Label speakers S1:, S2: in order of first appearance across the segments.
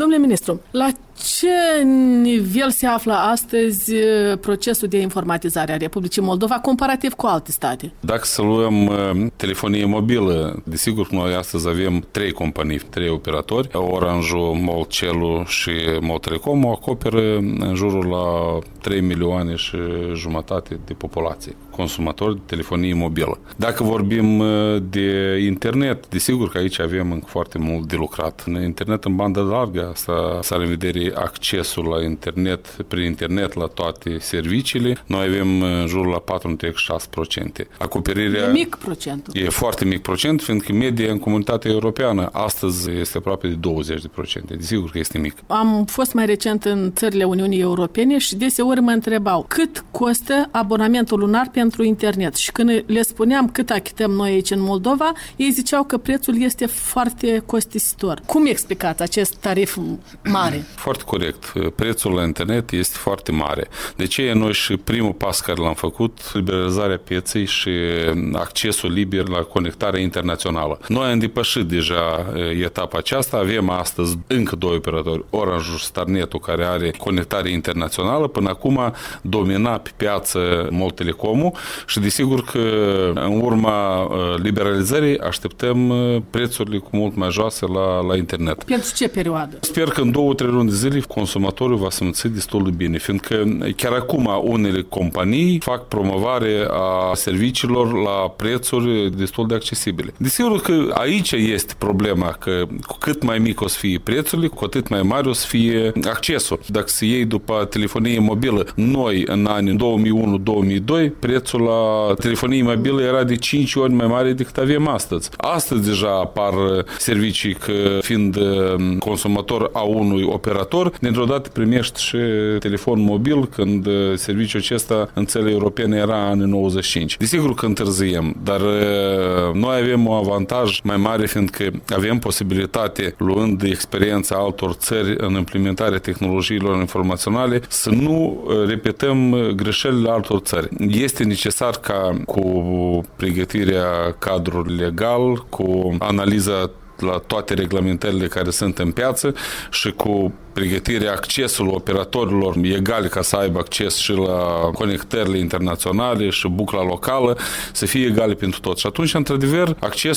S1: Domnule ministru, la ce nivel se află astăzi procesul de informatizare a Republicii Moldova comparativ cu alte state?
S2: Dacă să luăm telefonie mobilă, desigur că noi astăzi avem 3 companii, 3 operatori. Orange-ul, Molcelu și Moltelecom acoperă în jurul la 3 milioane și jumătate de populație, consumatori de telefonie mobilă. Dacă vorbim de internet, desigur că aici avem încă foarte mult de lucrat. Internet în bandă largă, asta s-ar în vedere accesul la internet, prin internet la toate serviciile, noi avem în jurul la 4,6%. Acoperirea
S1: e mic procentul.
S2: E foarte mic procent, fiindcă media în comunitatea europeană astăzi este aproape de 20%. Desigur că este mic.
S1: Am fost mai recent în țările Uniunii Europene și deseori mă întrebau cât costă abonamentul lunar pentru internet. Și când le spuneam cât achităm noi aici în Moldova, ei ziceau că prețul este foarte costisitor. Cum explicați acest tarif mare?
S2: Foarte corect. Prețul la internet este foarte mare. De ce noi și primul pas care l-am făcut, liberalizarea pieței și accesul liber la conectarea internațională. Noi am depășit deja etapa aceasta. Avem astăzi încă 2 operatori, Orange și Starnetul, care are conectare internațională. Până acum domina pe piață Moltelecomul și desigur că în urma liberalizării așteptăm prețurile cu mult mai joase la internet.
S1: Pentru ce perioadă?
S2: Sper că în 2-3 luni de zile consumatorul va simți destul de bine, fiindcă chiar acum unele companii fac promovare a serviciilor la prețuri destul de accesibile. Desigur că aici este problema, că cu cât mai mic o să fie prețurile, cu atât mai mare o să fie accesul. Dacă se iei după telefonie mobilă, noi în anii 2001-2002, prețul la telefonie mobilă era de 5 ori mai mare decât avem astăzi. Astăzi deja apar servicii că fiind consumator a unui operator, dintr-o dată primești și telefon mobil, când serviciul acesta în țările europene era în 95. Desigur că întârziem, dar noi avem un avantaj mai mare, fiindcă avem posibilitate, luând de experiența altor țări în implementarea tehnologiilor informaționale, să nu repetăm greșelile altor țări. Este necesar ca cu pregătirea cadrului legal, cu analiza la toate reglementările care sunt în piață și cu pregătirea accesului operatorilor egale ca să aibă acces și la conectările internaționale și bucla locală să fie egale pentru toți. Și atunci, într-adevăr,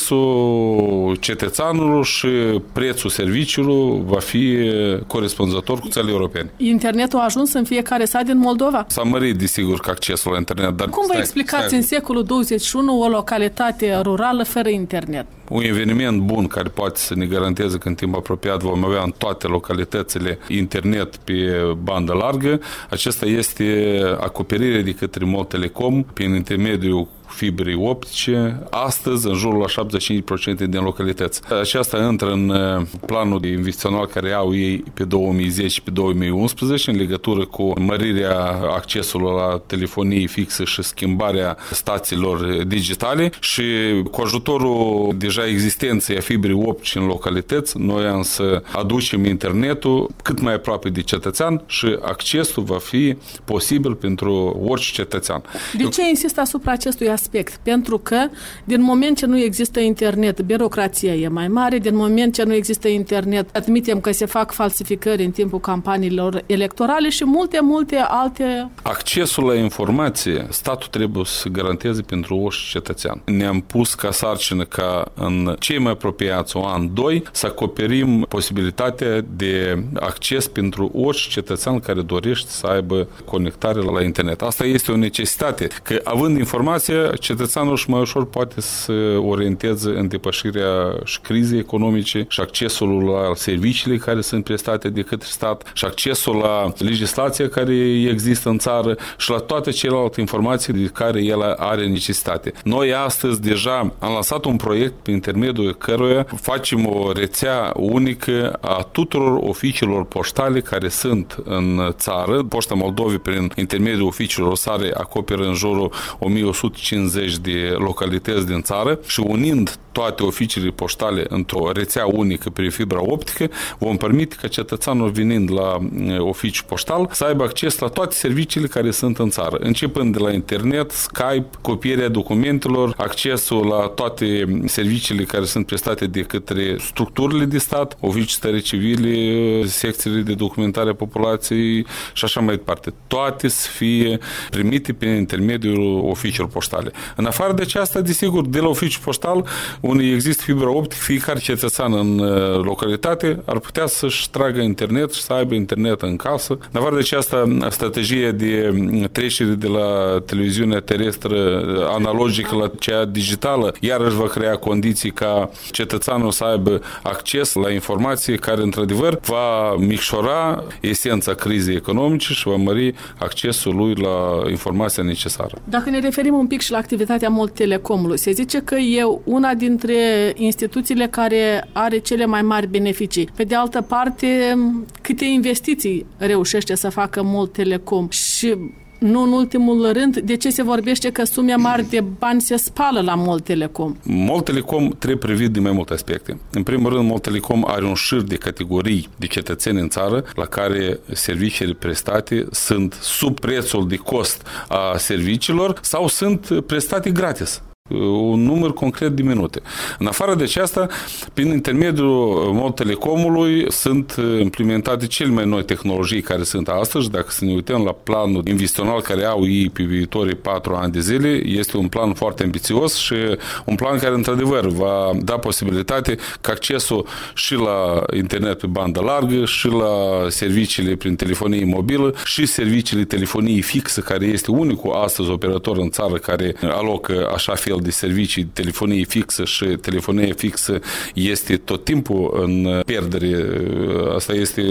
S2: accesul cetățeanului și prețul serviciului va fi corespunzător cu țările europene.
S1: Internetul a ajuns în fiecare sat din Moldova?
S2: S-a mărit, desigur, că accesul la internet. Dar
S1: cum vă explicați în secolul 21 o localitate rurală fără internet?
S2: Un eveniment bun care poate să ne garanteze că în timp apropiat vom avea în toate localitățile internet pe bandă largă. Acesta este acoperirea de către Moltelecom prin intermediul fibrei optice, astăzi în jurul la 75% din localități. Aceasta intră în planul de investițional care au ei pe 2010 pe 2011 în legătură cu mărirea accesului la telefonie fixă și schimbarea stațiilor digitale și cu ajutorul deja existenței a fibrei optice în localități, noi am să aducem internetul cât mai aproape de cetățean și accesul va fi posibil pentru orice cetățean.
S1: De ce insist asupra acestui aspect? Pentru că din moment ce nu există internet, birocrația e mai mare, din moment ce nu există internet, admitem că se fac falsificări în timpul campaniilor electorale și multe alte...
S2: Accesul la informație, statul trebuie să garanteze pentru orice cetățean. Ne-am pus ca sarcină ca în cei mai apropiați an, 2, să acoperim posibilitatea de acces pentru orice cetățean care dorește să aibă conectare la internet. Asta este o necesitate, că având informația, cetățeanul și mai ușor poate să orienteze în depășirea și crizei economice și accesul la serviciile care sunt prestate de către stat și accesul la legislația care există în țară și la toate celelalte informații de care el are necesitate. Noi astăzi deja am lansat un proiect prin intermediul căruia facem o rețea unică a tuturor oficiilor poștale care sunt în țară. Poșta Moldovei prin intermediul oficiilor sale acoperă în jurul 1150 250 de localități din țară și unind toate oficiile poștale într-o rețea unică prin fibra optică, vom permite ca cetățeanul venind la oficiu poștal să aibă acces la toate serviciile care sunt în țară, începând de la internet, Skype, copierea documentelor, accesul la toate serviciile care sunt prestate de către structurile de stat, oficii stării civile, secțiile de documentare a populației și așa mai departe. Toate să fie primite prin intermediul oficiilor poștale. În afară de aceasta, desigur, de la oficiul poștal, unde există fibra optică, fiecare cetățean în localitate ar putea să-și tragă internet și să aibă internet în casă. În afară de aceasta, strategia de trecere de la televiziunea terestră analogică la cea digitală, iarăși va crea condiții ca cetățeanul să aibă acces la informații care, într-adevăr, va micșora esența crizei economice și va mări accesul lui la informația necesară.
S1: Dacă ne referim un pic și la activitatea Mult Telecomului, se zice că e una dintre instituțiile care are cele mai mari beneficii. Pe de altă parte, câte investiții reușește să facă Mult Telecom și nu în ultimul rând, de ce se vorbește că sume mari de bani se spală la Mult Telecom?
S2: Mult Telecom trebuie privit din mai multe aspecte. În primul rând, Mult Telecom are un șir de categorii de cetățeni în țară la care serviciile prestate sunt sub prețul de cost a serviciilor sau sunt prestate gratis. Un număr concret de minute. În afară de aceasta, prin intermediul Mult Telecomului sunt implementate cele mai noi tehnologii care sunt astăzi. Dacă să ne uităm la planul investițional care au ei pe viitorii 4 ani de zile, este un plan foarte ambițios și un plan care, într-adevăr, va da posibilitate ca accesul și la internet pe bandă largă, și la serviciile prin telefonie mobilă, și serviciile telefonie fixă, care este unicul astăzi operator în țară care alocă așa fel de servicii, telefonie fixă, și telefonie fixă este tot timpul în pierdere. Asta este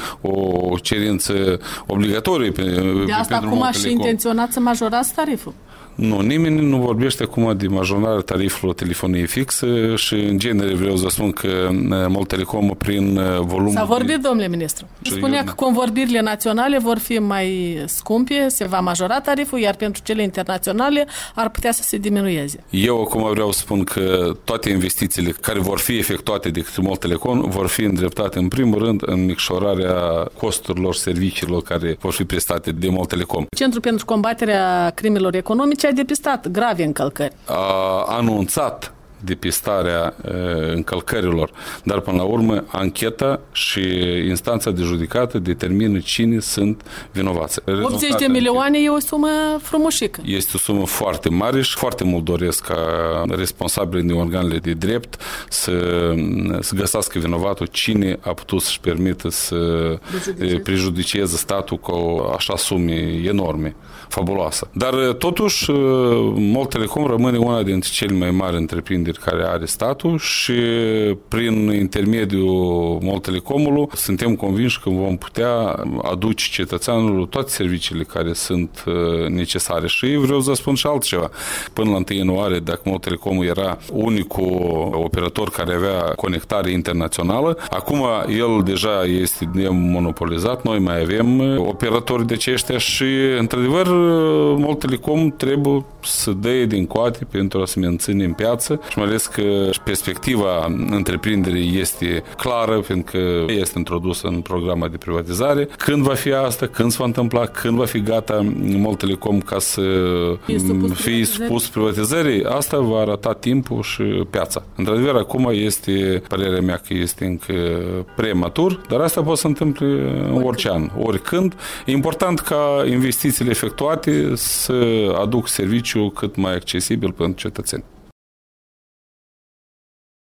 S2: o cerință obligatorie
S1: de asta acum și intenționați să majorați tariful.
S2: Nu, nimeni nu vorbește acum de majorarea tarifului telefonie fixă și, în genere, vreau să spun că Mult Telecom, prin volumul...
S1: S-a vorbit, domnule ministru. Spunea că convorbirile naționale vor fi mai scumpe, se va majora tariful, iar pentru cele internaționale ar putea să se diminueze.
S2: Eu acum vreau să spun că toate investițiile care vor fi efectuate de către Mult Telecom vor fi îndreptate, în primul rând, în micșorarea costurilor serviciilor care vor fi prestate de Mult Telecom.
S1: Centrul pentru combaterea crimelor economice a depistat grave încălcări.
S2: A anunțat depistarea încălcărilor, dar până la urmă ancheta și instanța de judecată determină cine sunt vinovați.
S1: 80 de milioane e o sumă frumușică.
S2: Este o sumă foarte mare și foarte mult doresc ca responsabilii din organele de drept să găsească vinovatul cine a putut să-și permită să prejudicieze statul cu așa sume enorme, fabuloasă. Dar totuși Mult Telecom rămâne una dintre cele mai mari întreprinderi care are statul și prin intermediul Mult Telecomului suntem convinși că vom putea aduce cetățeanului toate serviciile care sunt necesare. Și vreau să spun și altceva. Până la 1 ianuarie, dacă Mult Telecomul era unicul operator care avea conectare internațională, acum el deja este monopolizat, noi mai avem operatori de aceștia și, într-adevăr, Mult Telecom trebuie să dea din coate pentru a se menține în piață și mai ales că perspectiva întreprinderii este clară, pentru că este introdusă în programa de privatizare. Când va fi asta, când se va întâmpla, când va fi gata Mult Telecom ca să fie supus privatizării, asta va arăta timpul și piața. Într-adevăr, acum este, părerea mea că este încă prematur, dar asta poate să întâmple în orice an, oricând. E important ca investițiile efectuate să aduc serviciu cât mai accesibil pentru cetățeni.